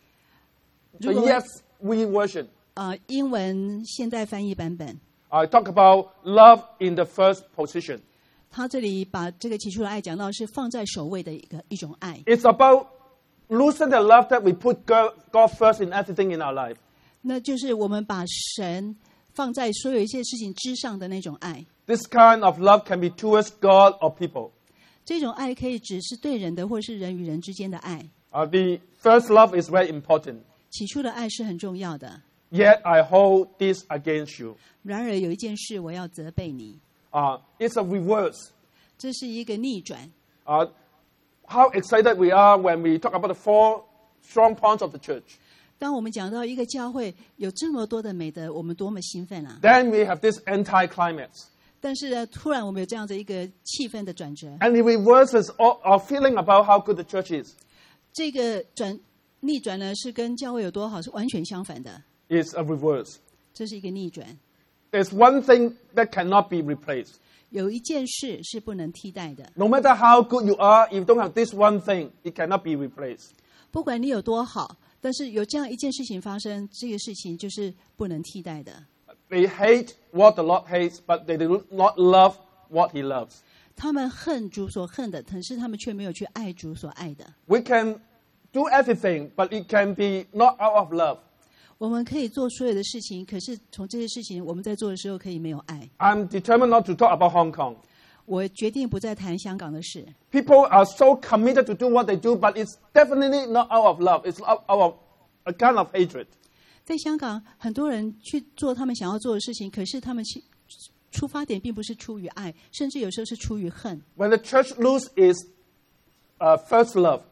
the 如果 E S V version, 呃，英文现代翻译版本， I talk about love in the first position. 他这里把这个起初的爱讲到是放在首位的一个一种爱， It's about losing the love that we put God God first in everything in our life. 那就是我们把神放在所有一切事情之上的那种爱。 This kind of love can be towards God or people. 这种爱可以只是对人的，或是人与人之间的爱。 Uh, the first love is very important. 起初的爱是很重要的。 Yet I hold this against you. 然而有一件事我要责备你， Uh, it's a reverse. 这是一个逆转。 Uh, how excited we are when we talk about the four strong points of the church. 当我们讲到一个教会有这么多的美德，我们多么兴奋啊！ Then we have this anti-climax. 但是呢，突然我们有这样的一个气氛的转折， And it reverses all our feeling about how good the church is. 这个转逆转呢，是跟教会有多好是完全相反的。 It's a reverse. 这是一个逆转。 There's one thing that cannot be replaced. 有一件事是不能替代的， No matter how good you are, if you don't have this one thing, it cannot be replaced. 不管你有多好，但是有这样一件事情发生，这个事情就是不能替代的。 They hate what the Lord hates, but they do not love what He loves. 他们恨主所恨的，可是他们却没有去爱主所爱的。 We can do everything, but it can be not out of love. 我们可以做所有的事情，可是从这些事情我们在做的时候可以没有爱。 I'm determined not to talk about Hong Kong. 我决定不再谈香港的事。 People are so committed to do what they do, but it's definitely not out of love. It's out out of a kind of hatred. 在香港，很多人去做他们想要做的事情，可是他们其出发点并不是出于爱，甚至有时候是出于恨。 When the church loses its uh, first love,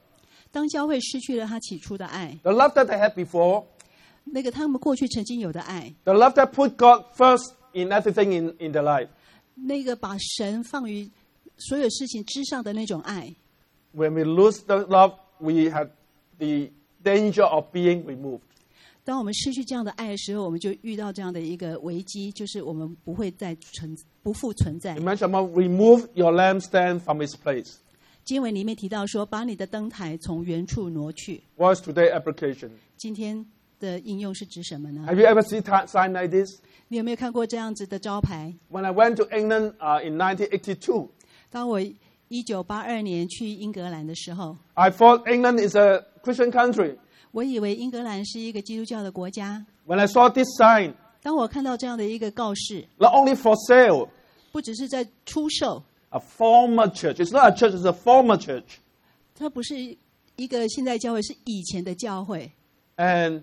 当教会失去了他起初的爱， the love that they had before, 那个他们过去曾经有的爱， the love that put God first in everything in, in their life. 那个把神放于所有事情之上的那种爱， When we lose the love, we have the danger of being removed. 当我们失去这样的爱的时候，我们就遇到这样的一个危机，就是我们不会再存不复存在。 Imagine about remove your lampstand from its place. 经文里面提到说，把你的灯台从原处挪去。 What is today's application? 今天的应用是指什么呢？ Have you ever seen a sign like this? 你有没有看过这样子的招牌？ When I went to England uh, in nineteen eighty-two, 当我一九八二年去英格兰的时候， I thought England is a Christian country. 我以为英格兰是一个基督教的国家。 When I saw this sign, 当我看到这样的一个告示， not only for sale, 不只是在出售， a former church. It's not a church, it's a former church. 它不是一个现在教会，是以前的教会。 And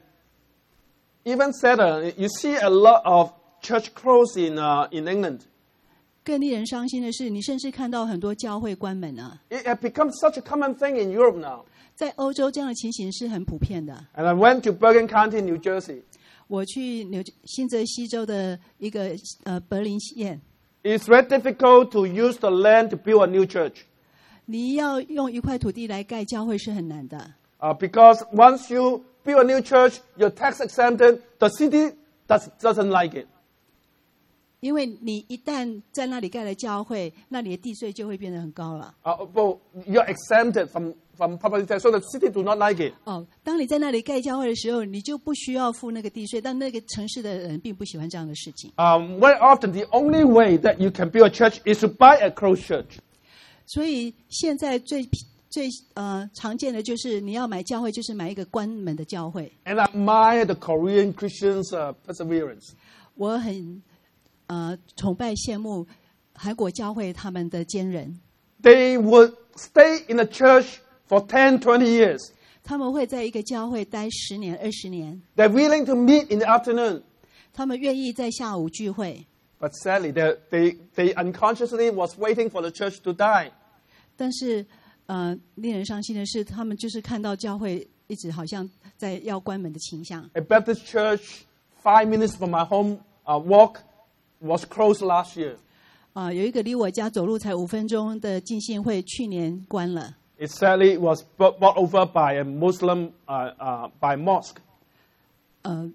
even sadder, you see a lot of church closed in, uh, in England. 更令人伤心的是，你甚至看到很多教会关门啊。 It has become such a common thing in Europe now. 在欧洲这样的情形是很普遍的。 And I went to Bergen County, New Jersey. 我去纽新泽西州的一个呃柏林县， It's very difficult to use the land to build a new church. 你要用一块土地来盖教会是很难的， Uh, because once you build a new church, you're tax exempted, the city does, doesn't like it. 因为你一旦在那里盖了教会，那里的地税就会变得很高了。 Uh, well, you're exempted from, from property tax, so the city do not like it. 哦，当你在那里盖教会的时候，你就不需要付那个地税，但那个城市的人并不喜欢这样的事情。 Um, very often, the only way that you can build a church is to buy a closed church. 所以现在最最呃常见的就是你要买教会，就是买一个关门的教会。 And I admire the Korean Christians' uh, perseverance. 我很呃崇拜羡慕韩国教会他们的坚韧， They would stay in the church for ten, twenty years. 他们会在一个教会待十年、二十年， They're willing to meet in the afternoon. 他们愿意在下午聚会。 But sadly, they, they, they unconsciously was waiting for the church to die. 但是呃，令人伤心的是，他们就是看到教会一直好像在要关门的倾向。 A Baptist church five minutes from my home uh, walk was closed last year. 啊、有一个离我家走路才五分钟的浸信会，去年关了。 It sadly was bought bought over by a Muslim, uh, uh, by mosque. 呃，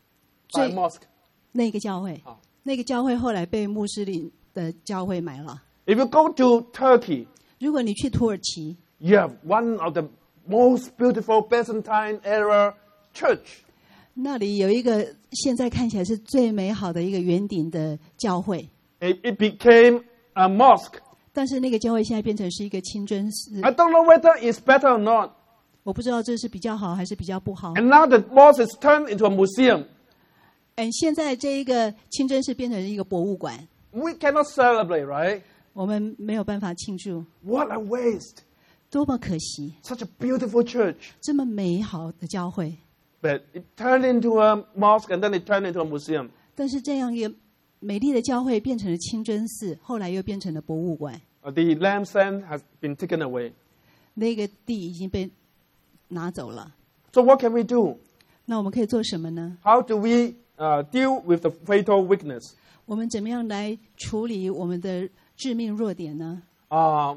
By 最 mosque. 那个教会， 哦那个教会后来被穆斯林的教会买了。 If you go to Turkey, 如果你去土耳其， you have one of the most beautiful Byzantine era church. 那里有一个现在看起来是最美好的一个圆顶的教会， It, it became a mosque. 但是那个教会现在变成是一个清真寺。 I don't know whether it's better or not. 我不知道这是比较好还是比较不好。 And now the mosque is turned into a museum. 嗯，现在这一个清真寺变成一个博物馆， We cannot celebrate, right? 我们没有办法庆祝， What a waste. 多么可惜！ Such a beautiful church. 这么美好的教会， But it turned into a mosque and then it turned into a museum. 但是这样一个美丽的教会变成了清真寺，后来又变成了博物馆。 Uh, The lampstand has been taken away. 那个地已经被拿走了， So what can we do? 那我们可以做什么呢？ How do we uh, deal with the fatal weakness? 我们怎么样来处理我们的致命弱点呢？ Uh,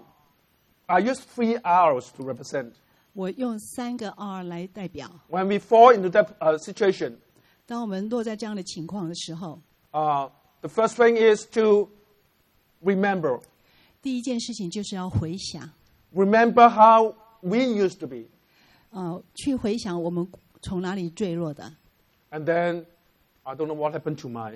I use three R's to represent. 我用三个 R 来代表。 When we fall into that uh, situation, 当我们落在这样的情况的时候， uh, the first thing is to remember. 第一件事情就是要回想， Remember how we used to be. 呃，去回想我们从哪里坠落的。 And then, I don't know what happened to my...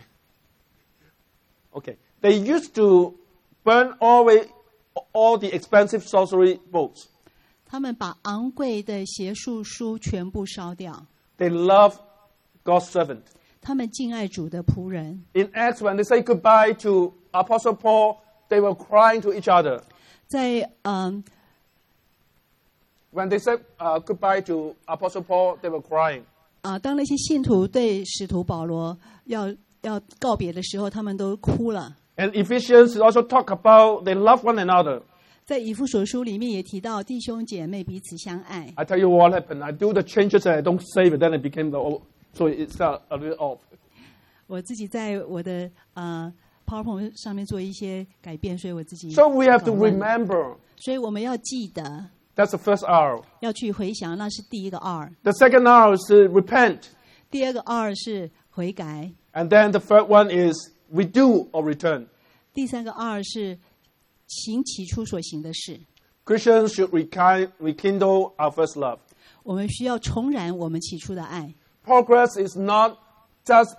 Okay. They used to burn away all the expensive sorcery books. 他们把昂贵的邪术书全部烧掉。 They love God's servant. 他们敬爱主的仆人。 In Acts, when they say goodbye to Apostle Paul, they were crying to each other. 在嗯、 When they said uh, goodbye to Apostle Paul, they were crying. 啊、当那些信徒对使徒保罗要要告别的时候，他们都哭了。 And Ephesians also talk about they love one another. 在以弗所书里面也提到弟兄姐妹彼此相爱。 I tell you what happened. I do the changes and I don't save it. Then it became the old. So it's a, a little off. 我自己在我的呃 PowerPoint 上面做一些改变，所以我自己 So we have to 搞乱 remember. 所以我们要记得， That's the first R. 要去回想，那是第一个 R。 The second R is to repent. 第二个 R 是悔改， And then the third one is redo or return. 第三个 R 是行起初所行的事。 Christians should rekindle, rekindle our first love. 我们需要重燃我们起初的爱。 Progress is not just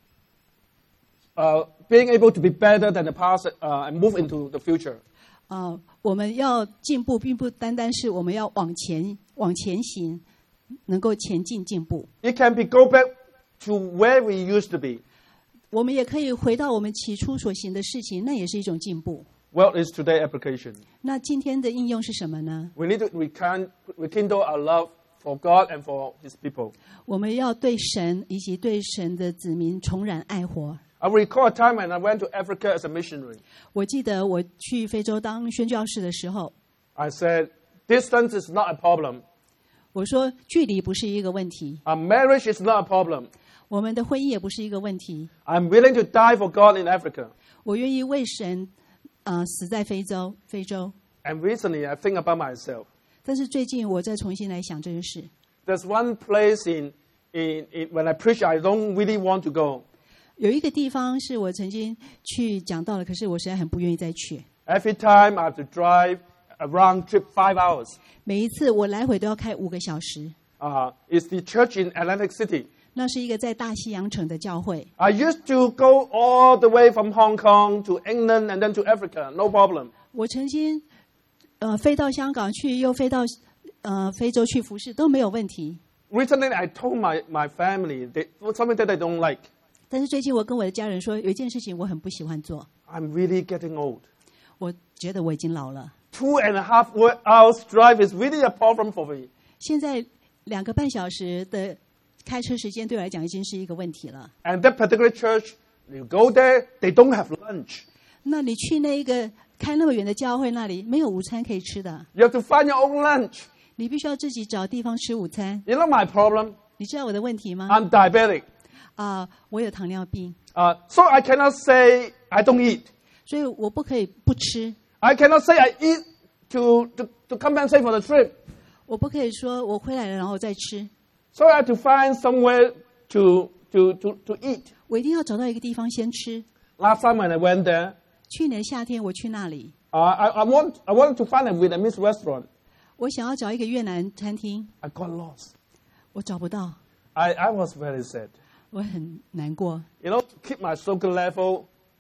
uh, being able to be better than the past uh, and move into the future. 呃，我们要进步，并不单单是我们要往前往前行，能够前进进步。 It can be go back to where we used to be. 我们也可以回到我们起初所行的事情，那也是一种进步。 What is today's application? 那今天的应用是什么呢？ We need to rekind, rekindle our love for God and for His people. 我们要对神以及对神的子民重燃爱火。 I recall a time when I went to Africa as a missionary. 我记得我去非洲当宣教士的时候， I said, distance is not a problem. 我说距离不是一个问题， Our marriage is not a problem. 我们的婚姻也不是一个问题。 I'm willing to die for God in Africa. 我愿意为神，呃，死在非洲，非洲。 And recently, I think about myself. 但是最近我再重新来想这件事。 There's one place in, in, in when I preach, I don't really want to go. 有一个地方是我曾经去讲到了，可是我实在很不愿意再去。 Every time I have to drive a round trip five hours. 每一次我来回都要开五个小时。 Uh, it's the church in Atlantic City. 那是一个在大西洋城的教会。 I used to go all the way from Hong Kong to England and then to Africa, no problem. 我曾经，呃，飞到香港去，又飞到，呃，非洲去服侍都没有问题。 Recently, I told my, my family they, something that they don't like. 但是最近我跟我的家人说，有一件事情我很不喜欢做。 I'm really getting old. 我觉得我已经老了。 Two and a half hours drive is really a problem for me. 现在两个半小时的开车时间对我来讲已经是一个问题了。 And that particular church, you go there, they don't have lunch. 那你去那一个开那么远的教会那里，没有午餐可以吃的， You have to find your own lunch. 你必须要自己找地方吃午餐。 You know my problem? 你知道我的问题吗？ I'm diabetic. 啊、我有糖尿病， Uh, so I cannot say I don't eat. 所以我不可以不吃， I cannot say I eat to, to, to compensate for the trip. 我不可以说我回来了然后再吃， So I have to find somewhere to, to, to, to eat. 我一定要找到一个地方先吃。 Last time when I went there, 去年夏天我去那里， uh, I, I, want, I wanted to find a Vietnamese restaurant. 我想要找一个越南餐厅， I got lost. 我找不到， I, I was very sad. 我很难过。 You know, to keep my sugar level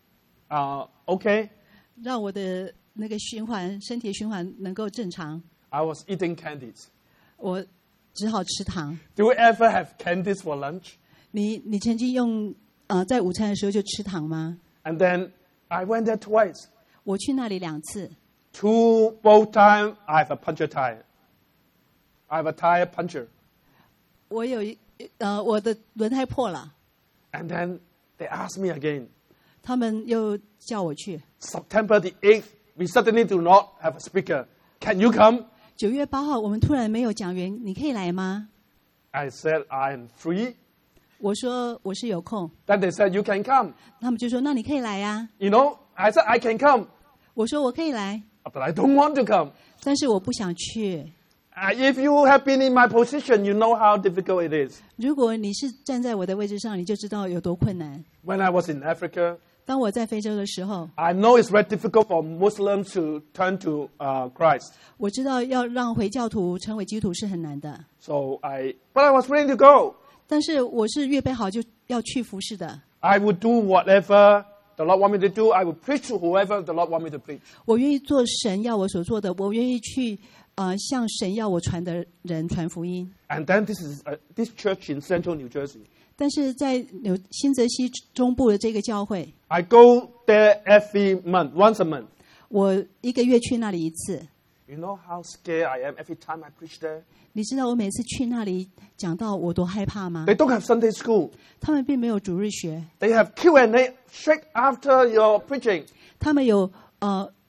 uh, okay, 让我的那个循环，身体的循环能够正常， I was eating candies. 我只好吃糖。 Do you ever have candies for lunch? 你你曾经用呃在午餐的时候就吃糖吗？ And then I went there twice. 我去那里两次， Two, both time I have a puncture tire. I have a tire puncture. 我有一呃我的轮胎破了， And then they asked me again. 他们又叫我去。 September the eighth, we suddenly do not have a speaker. Can you come? 九月八号，我们突然没有讲员，你可以来吗？ I said, I'm free. 我说我是有空， Then they said, you can come. 他们就说那你可以来呀、 You know, I said, I can come. 我说我可以来， But I don't want to come. 但是我不想去。 Uh, if you have been in my position, you know how difficult it is. 如果你是站在我的位置上，你就知道有多困难。 When I was in Africa, 当我在非洲的时候， I know it's very difficult for Muslims to turn to uh, Christ. 我知道要让回教徒成为基督徒是很难的， So I, but I was willing to go. 但是我是预备好就要去服侍的。 I would do whatever the Lord want me to do. I would preach to whoever the Lord want me to preach. 我愿意做神要我所做的，我愿意去呃向神要我传的人传福音。 And then this is uh, this church in Central New Jersey. 但是在纽新泽西中部的这个教会， I go there every month, once a month. 我一个月去那里一次。 You know how scared I am every time I preach there? 你知道我每次去那里讲到我多害怕吗？ They don't have Sunday school. 他们并没有主日学， They have Q and A straight after your preaching. 他们有呃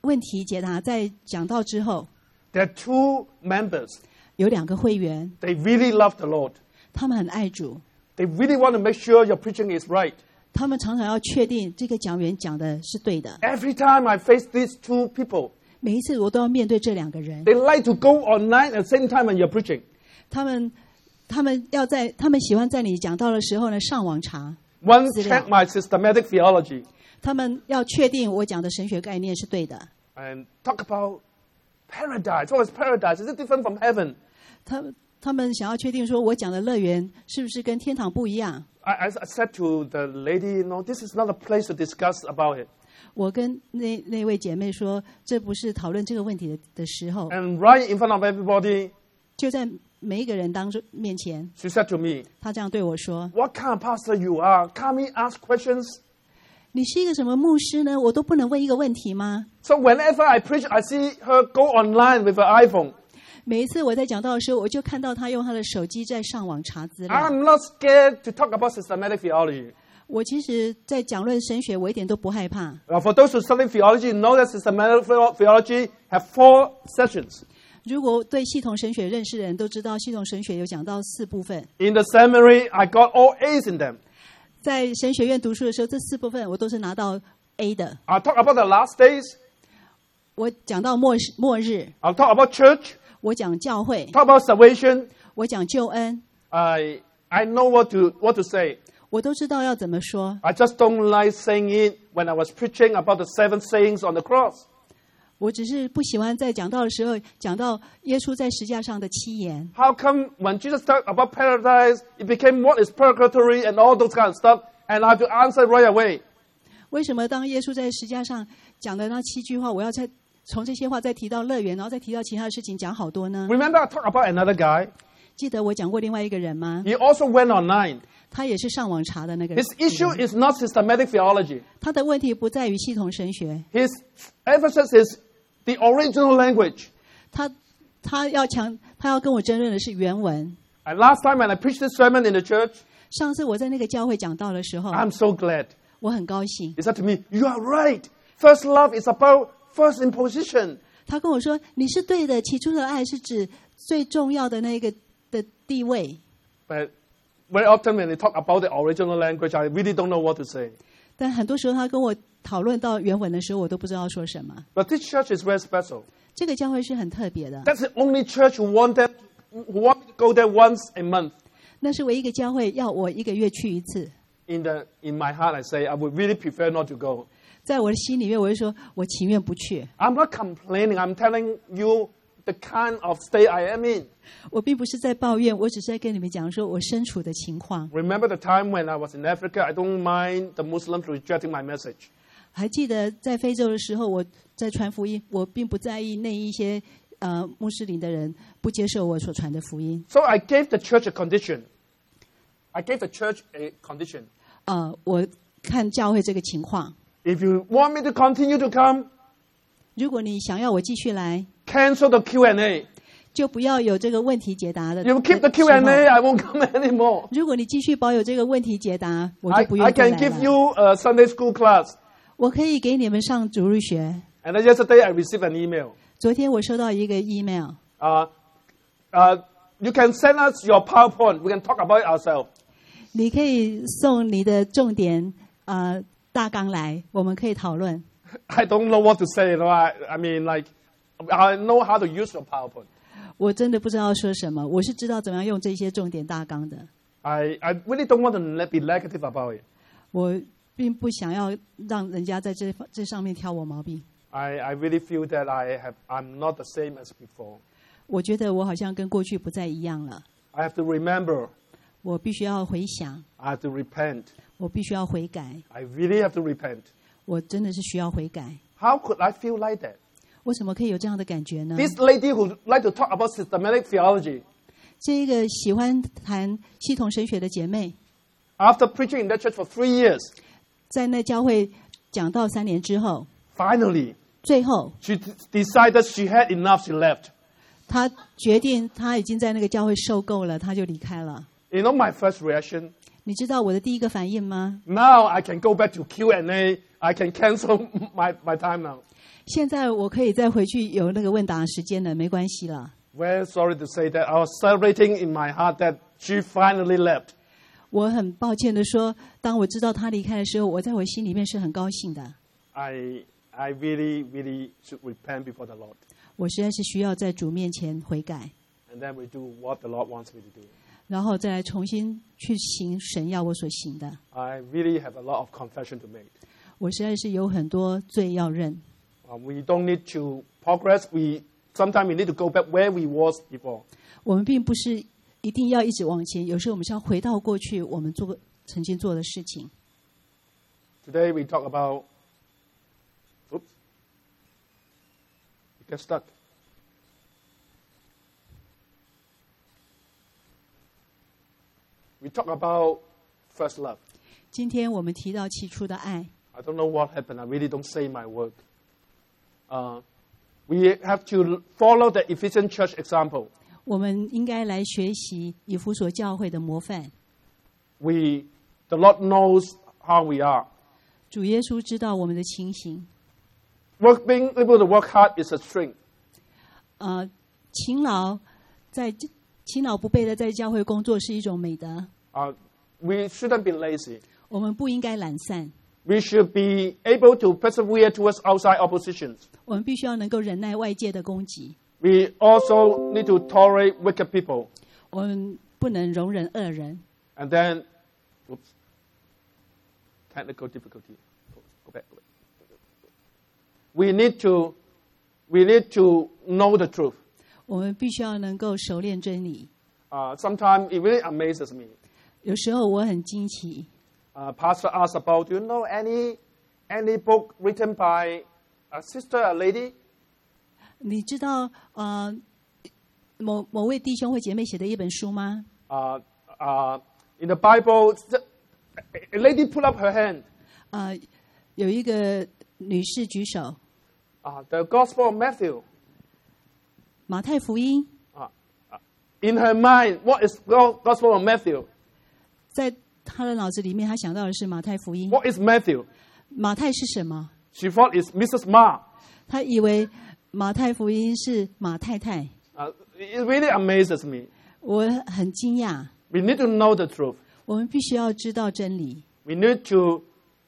问题解答在讲道之后， there are two members. 有两个会员， They really love the Lord. 他们很爱主， They really want to make sure your preaching is right. 他们常常要确定这个讲员讲的是对的。 Every time I face these two people, 每一次我都要面对这两个人， they like to go online at the same time when you're preaching. 他们他们要在他们喜欢在你讲道的时候呢上网查， One 资料。 check my systematic theology 他们要确定我讲的神学概念是对的。 and talk about paradise. What is paradise? Is it different from heaven? 他他们想要确定说我讲的乐园是不是跟天堂不一样。 I, I said to the lady, no, this is not a place to discuss about it. 我跟那那位姐妹说，这不是讨论这个问题的的时候。 And right in front of everybody, 就在每一个人当中面前， she said to me, 她这样对我说 what kind of pastor you are? Can't we ask questions? 你是一个什么牧师呢？我都不能问一个问题吗？ So whenever I preach, I see her go online with her iPhone. 每一次我在讲道的时候，我就看到她用她的手机在上网查资料。 I'm not scared to talk about systematic theology. 我其实，在讲论神学，我一点都不害怕。 Now, for those who study theology, know that systematic theology have four sessions. 如果对系统神学认识的人都知道，系统神学有讲到四部分。 In the seminary, I got all A's in them. 在神学院读书的时候，这四部分我都是拿到 A 的。 I'll talk about the last days. 我讲到末世末日， I'll talk about church. 我讲教会， Talk about salvation. 我讲救恩， I I know what to what to say. 我都知道要怎么说。 I just don't like saying it when I was preaching about the seven sayings on the cross. 我只是不喜欢在讲道的时候讲到耶稣在十字架上的七言。 How come when Jesus talked about paradise, it became what is purgatory and all those kind of stuff, and I have to answer right away? 为什么当耶稣在十字架上讲的那七句话，我要再从这些话再提到乐园，然后再提到其他的事情讲好多呢？ Remember, I talked about another guy. 记得我讲过另外一个人吗？ He also went online. 他也是上网查的那个人。 His issue is not systematic theology. 他的问题不在于系统神学， His emphasis is the original language. 他他要强，他要跟我争论的是原文。 And last time when I preached this sermon in the church, 上次我在那个教会讲道的时候， I'm so glad. 我很高兴。 He said to me, you are right. First love is about first imposition. 他跟我说：“你是对的，起初的爱是指最重要的那个的地位。” But very often when they talk about the original language, I really don't know what to say. 但很多时候他跟我讨论到原文的时候，我都不知道说什么。 But this church is very special. 这个教会是很特别的， That's the only church who want them, who want me to go there once a month. 那是唯一一个教会要我一个月去一次。 In the in my heart, I say I would really prefer not to go. 在我的心里面，我就说我情愿不去。 I'm not complaining. I'm telling you the kind of state I am in. 我并不是在抱怨，我只是在跟你们讲说我身处的情况。 Remember the time when I was in Africa? I don't mind the Muslims rejecting my message. 还记得在非洲的时候，我在传福音，我并不在意那一些呃穆斯林的人不接受我所传的福音。 So I gave the church a condition. I gave the church a condition. 呃，我看教会这个情况， If you want me to continue to come, 如果你想要我继续来， cancel the Q and A. 就不要有这个问题解答的。 You keep the Q and A, I won't come anymore. 如果你继续保有这个问题解答，我 I, 就不 I 愿再 can 来 give 了。 you a Sunday school class. 我可以给你们上主日学。 And then yesterday I received an email. 昨天我收到一个 email， Uh, uh, you can send us your PowerPoint. We can talk about it ourselves. 你可以送你的重点呃大纲来，我们可以讨论。 I don't know what to say. You know, I, I mean, like, I know how to use your PowerPoint. 我真的不知道说什么，我是知道怎么样用这些重点大纲的。 I, I really don't want to ne- be negative about it. 我并不想要让人家在这这上面挑我毛病。 I, I really feel that I have, I'm not the same as before. 我觉得我好像跟过去不再一样了。 I have to remember. 我必须要回想， I have to repent. 我必须要悔改， I really have to repent. 我真的是需要悔改。 How could I feel like that? 为什么可以有这样的感觉呢？ This lady who like to talk about systematic theology, 这一个喜欢谈系统神学的姐妹， after preaching in that church for three years, 在那教会讲到三年之后， finally, 最后 she d- decided she had enough. She left. 她决定她已经在那个教会受够了，她就离开了。 You know my first reaction? 你知道我的第一个反应吗？ Now I can go back to Q and A. I can cancel my, my time now. 现在我可以再回去有那个问答时间了，没关系了。 Very sorry to say that I was celebrating in my heart that she finally left. 我很抱歉的说，当我知道他离开的时候，我在我心里面是很高兴的。 I, I really, really should repent before the Lord. 我实在是需要在主面前悔改， And then we do what the Lord wants me to do. 然后再来重新去行神要我所行的。 I really have a lot of confession to make. 我实在是有很多罪要认。 Uh, we don't need to progress. We sometimes we need to go back where we was before. 我们并不是一定要一直往前，有时候我们是要回到过去我们做曾经做的事情。 Today we talk about. Oops. You get stuck. We talk about first love. 今天我们提到起初的爱， I don't know what happened. I really don't say my word. Uh, we have to follow the Ephesian church example. 我们应该来学习以弗所教会的模范。 We, the Lord knows how we are. 主耶稣知道我们的情形。 Work, being able to work hard is a strength. 呃，勤劳在勤劳不备的在教会工作是一种美德。 Uh, we shouldn't be lazy. 我们不应该懒散， We should be able to persevere towards outside oppositions. 我们必须要能够忍耐外界的攻击。 We also need to tolerate wicked people. 我们不能容忍恶人。 And then, oops, technical difficulty. Go, go back, go back. We need to, we need to know the truth. 我们必须要能够熟练真理。 Uh, sometimes it really amazes me. 有时候我很惊奇， Uh, Pastor asks about, do you know any any book written by a sister, a lady? 你知道呃某某位弟兄或姐妹写的一本书吗？ Uh, uh, in the Bible, a lady put up her hand. 呃，有一个女士举手， Uh, the Gospel of Matthew. 马太福音 Uh, uh, in her mind, what is Go- Gospel of Matthew? 在她的脑子里面，她想到的是马太福音。 What is Matthew? 马太是什么？ She thought it's Missus Ma. 她以为马太福音是马太太。 Uh, it really amazes me. 我很惊讶。 We need to know the truth. 我们必须要知道真理， We need to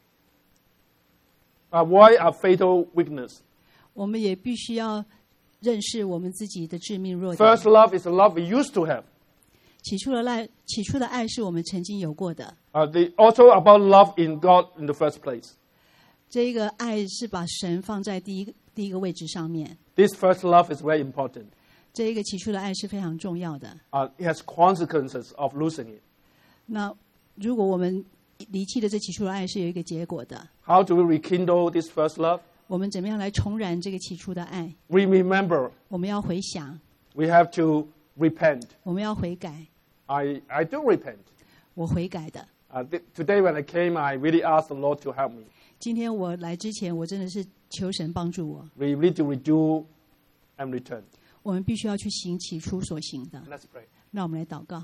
avoid a fatal weakness. 我们也必须要认识我们自己的致命弱点。 First love is the love we used to have. 起初的爱，起初的爱是我们曾经有过的。 Uh, the, also about love in God in the first place. 这一个爱是把神放在第一个第一个位置上面。 This first love is very important. 这一个起初的爱是非常重要的。 Uh, it has consequences of losing it. 那如果我们离弃了这起初的爱，是有一个结果的。 How do we rekindle this first love? 我们怎么样来重燃这个起初的爱？ We remember. 我们要回想， We have to repent. 我们要悔改。 I, I do repent. 我悔改的。 Uh, th- today when I came, I really asked the Lord to help me. 今天我来之前，我真的是求神帮助我。 We need to redo and return. 我们必须要去行起初所行的。 Let's pray. 让我们来祷告。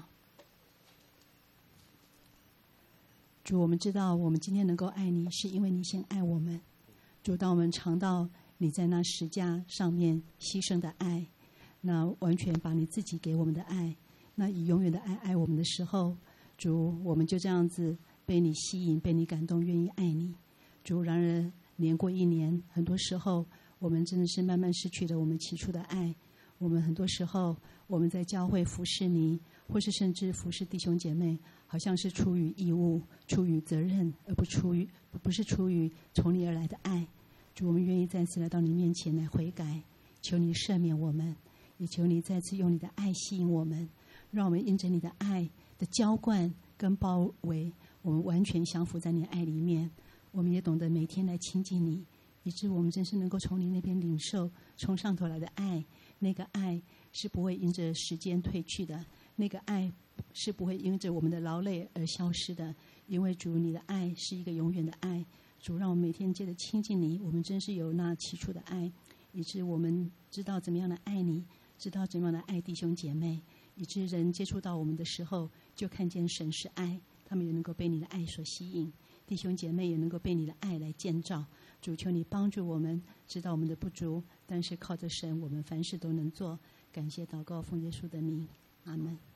主，我们知道我们今天能够爱你，是因为你先爱我们。主，当我们尝到你在那十架上面牺牲的爱，那完全把你自己给我们的爱，那以永远的爱爱我们的时候，主，我们就这样子被你吸引，被你感动，愿意爱你。主，然而年过一年，很多时候我们真的是慢慢失去了我们起初的爱。我们很多时候我们在教会服侍你，或是甚至服侍弟兄姐妹，好像是出于义务、出于责任，而不出于不是出于从你而来的爱。主，我们愿意再次来到你面前来悔改，求你赦免我们，也求你再次用你的爱吸引我们，让我们因着你的爱的浇灌跟包围，我们完全降服在你的爱里面。我们也懂得每天来亲近你，以致我们真是能够从你那边领受从上头来的爱。那个爱是不会因着时间褪去的，那个爱是不会因着我们的劳累而消失的，因为主，你的爱是一个永远的爱。主，让我们每天接着亲近你，我们真是有那起初的爱，以致我们知道怎么样的爱你，知道怎么样的爱弟兄姐妹，以致人接触到我们的时候，就看见神是爱， 他们也能够被你的爱所吸引，弟兄姐妹也能够被你的爱来建造。主，求你帮助我们，知道我们的不足，但是靠着神，我们凡事都能做。感谢祷告，奉耶稣的名，阿们。